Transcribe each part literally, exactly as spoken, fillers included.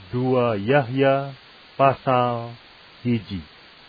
dua Yahya pasal hiji.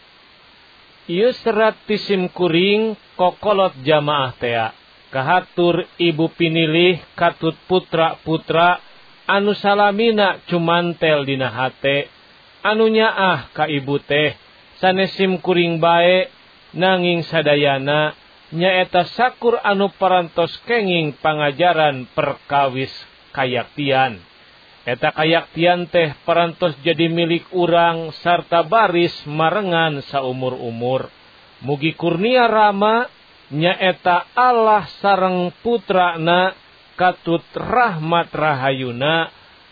Ieu serat ti simkuring kokolot jamaah tea kahatur ibu pinilih katut putra-putra anu salamina cumantel dina hate anu nyaah ka ibu teh sanes simkuring bae nanging sadayana nyaeta sakur anu parantos kenging pangajaran perkawis kayaktian. Eta kayaktian teh parantos jadi milik urang sarta baris marengan saumur-umur. Mugi kurnia Rama nyaeta Allah sareng putrana katut rahmat rahayuna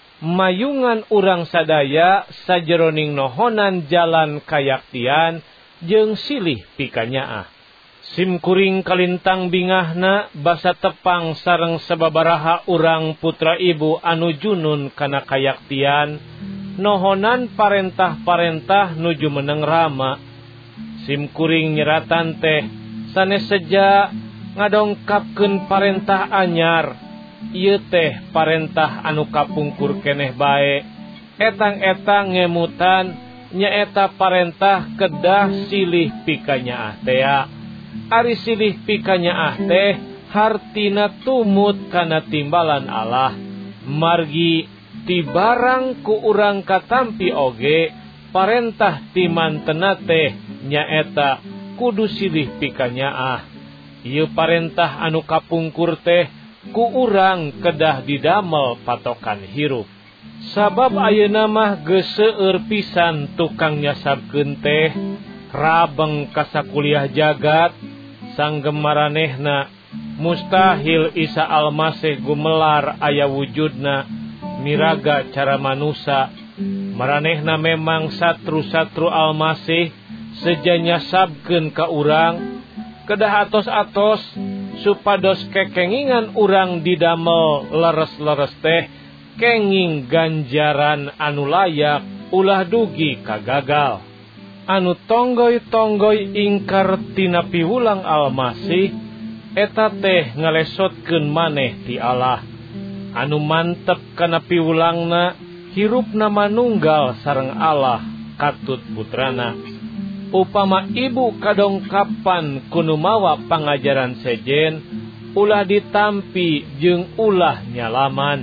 mayungan urang sadaya sajeroning nohonan jalan kayaktian jeung silih pikanyaah. Simkuring kalintang bingahna basa tepang sareng sababaraha urang putra ibu anu junun kana kayaktian nohonan parentah-parentah nuju meneng Rama. Simkuring nyeratan teh sanes seja ngadongkapkeun parentah anyar. Ieu teh parentah anu kapungkur keneh bae. Etang-etang ngemutan nyaeta parentah kedah silih pikanyaah tea. Ari silih pikanyaah teh hartina tumut kana timbalan Allah. Margi ti barang ku urang katampi oge parentah ti mantena teh nyaeta kudu silih pikanyaah. Ieu parentah anu kapungkur teh ku urang kedah didamel patokan hirup. Sabab ayeuna mah geus seueur pisan tukang nyasabkeun teh rabeng kasakuliah jagat sanggem maranehna mustahil Isa Almasih gumelar aya wujudna miraga cara manusia. Maranehna memang satru-satru Almasih sejanya sabkeun ka urang kedah atos-atos supados kekengingan urang didamel leres-leres teh kenging ganjaran anu layak ulah dugi kagagal. Anu tonggoy-tonggoy ingkar tina piwulang Almasih eta teh ngalesotkeun maneh ti Allah. Anu mantep kana piwulangna hirupna manunggal sareng Allah katut putrana. Upama ibu kadongkapan kudu mawa pangajaran sejen ulah ditampi jeung ulah nyalaman.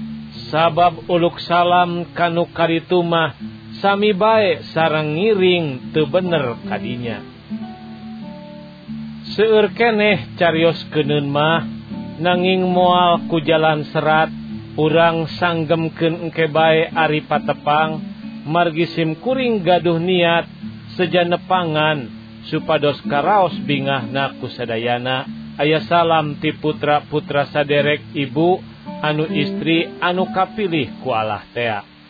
Sabab uluk salam kanu kaditu mah sami bae sareng ngiring teu bener kadinya. Seueur keneh carioskeun mah nanging moal ku jalan serat urang sanggemkeun engke bae ari patepang margi simkuring gaduh niat sejanepangan supados karaos bingahna ku sadayana. Aya salam ti putra-putra saderek ibu anu istri anu kapilih ku Allah tea.